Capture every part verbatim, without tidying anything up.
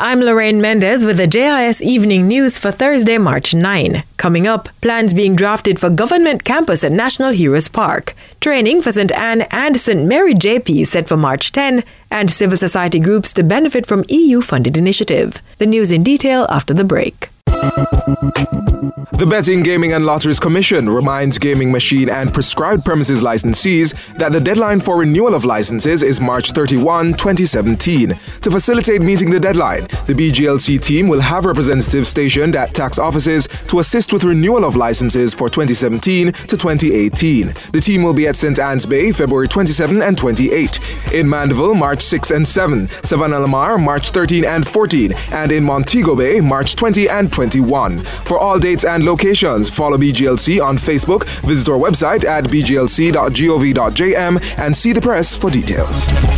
I'm Lorraine Mendez with the J I S Evening News for Thursday, March ninth. Coming up, plans being drafted for government campus at National Heroes Park. Training for Saint Anne and Saint Mary J P set for March tenth, and civil society groups to benefit from E U-funded initiative. The news in detail after the break. The Betting, Gaming and Lotteries Commission reminds gaming machine and prescribed premises licensees that the deadline for renewal of licenses is March thirty-first, twenty seventeen. To facilitate meeting the deadline, the B G L C team will have representatives stationed at tax offices to assist with renewal of licenses for twenty seventeen to twenty eighteen. The team will be at Saint Anne's Bay February twenty-seventh and twenty-eighth, in Mandeville March sixth and seventh, Savannah Lamar March thirteenth and fourteenth, and in Montego Bay March twentieth and twenty-first. For all dates and locations, follow B G L C on Facebook, visit our website at b g l c dot gov dot j m, and see the press for details.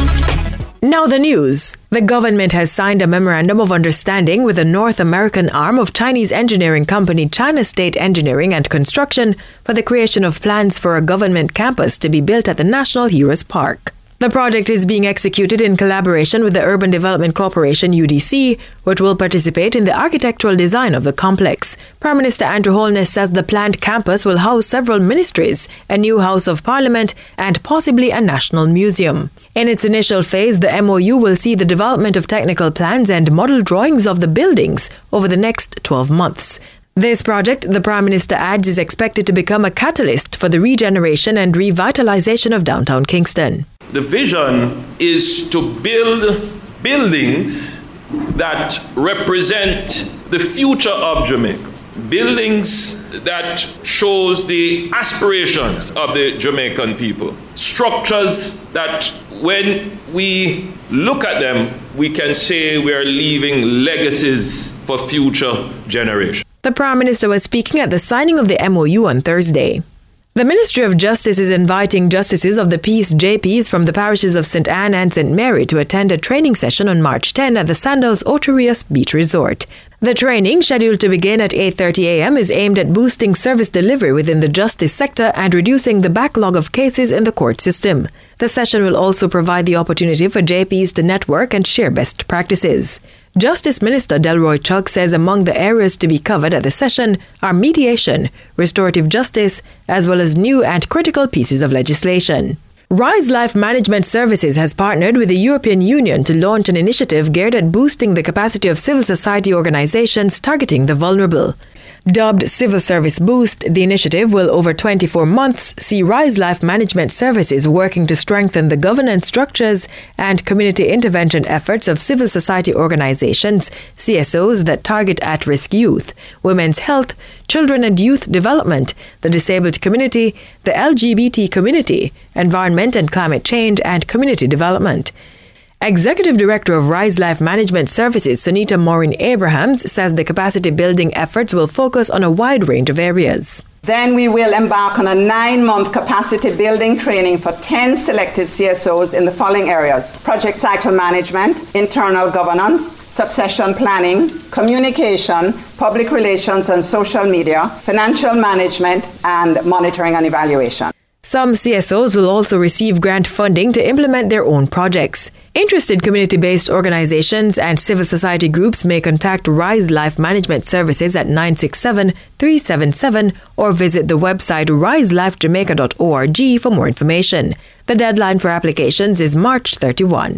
Now the news. The government has signed a memorandum of understanding with the North American arm of Chinese engineering company China State Engineering and Construction for the creation of plans for a government campus to be built at the National Heroes Park. The project is being executed in collaboration with the Urban Development Corporation U D C, which will participate in the architectural design of the complex. Prime Minister Andrew Holness says the planned campus will house several ministries, a new House of Parliament, and possibly a national museum. In its initial phase, the M O U will see the development of technical plans and model drawings of the buildings over the next twelve months. This project, the Prime Minister adds, is expected to become a catalyst for the regeneration and revitalization of downtown Kingston. The vision is to build buildings that represent the future of Jamaica. Buildings that shows the aspirations of the Jamaican people. Structures that when we look at them, we can say we are leaving legacies for future generations. The Prime Minister was speaking at the signing of the M O U on Thursday. The Ministry of Justice is inviting justices of the peace J Ps from the parishes of Saint Anne and Saint Mary to attend a training session on March tenth at the Sandals Oterius Beach Resort. The training, scheduled to begin at eight thirty a.m., is aimed at boosting service delivery within the justice sector and reducing the backlog of cases in the court system. The session will also provide the opportunity for J Ps to network and share best practices. Justice Minister Delroy Chuck says among the areas to be covered at the session are mediation, restorative justice, as well as new and critical pieces of legislation. Rise Life Management Services has partnered with the European Union to launch an initiative geared at boosting the capacity of civil society organizations targeting the vulnerable. Dubbed Civil Service Boost, the initiative will over twenty-four months see Rise Life Management Services working to strengthen the governance structures and community intervention efforts of civil society organizations, C S Os that target at-risk youth, women's health, children and youth development, the disabled community, the L G B T community, environment and climate change, and community development. Executive Director of Rise Life Management Services, Sunita Maureen Abrahams, says the capacity building efforts will focus on a wide range of areas. Then we will embark on a nine-month capacity building training for ten selected C S Os in the following areas: project cycle management, internal governance, succession planning, communication, public relations and social media, financial management, and monitoring and evaluation. Some C S Os will also receive grant funding to implement their own projects. Interested community-based organizations and civil society groups may contact Rise Life Management Services at nine six seven, three seven seven or visit the website rise life jamaica dot org for more information. The deadline for applications is March thirty-first.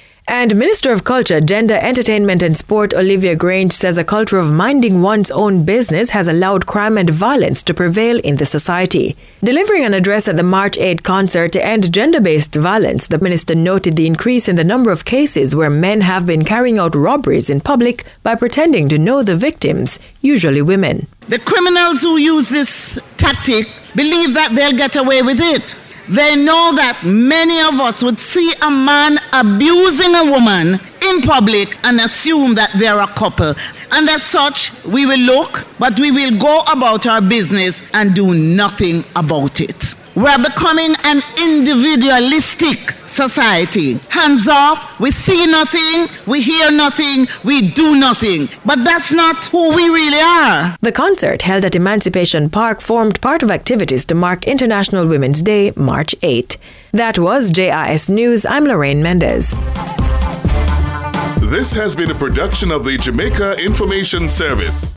And Minister of Culture, Gender, Entertainment and Sport Olivia Grange says a culture of minding one's own business has allowed crime and violence to prevail in the society. Delivering an address at the March eighth concert to end gender-based violence, the minister noted the increase in the number of cases where men have been carrying out robberies in public by pretending to know the victims, usually women. The criminals who use this tactic believe that they'll get away with it. They know that many of us would see a man abusing a woman in public and assume that they're a couple. And as such, we will look, but we will go about our business and do nothing about it. We're becoming an individualistic society. Hands off, we see nothing, we hear nothing, we do nothing. But that's not who we really are. The concert held at Emancipation Park formed part of activities to mark International Women's Day, March eighth. That was J I S News. I'm Lorraine Mendez. This has been a production of the Jamaica Information Service.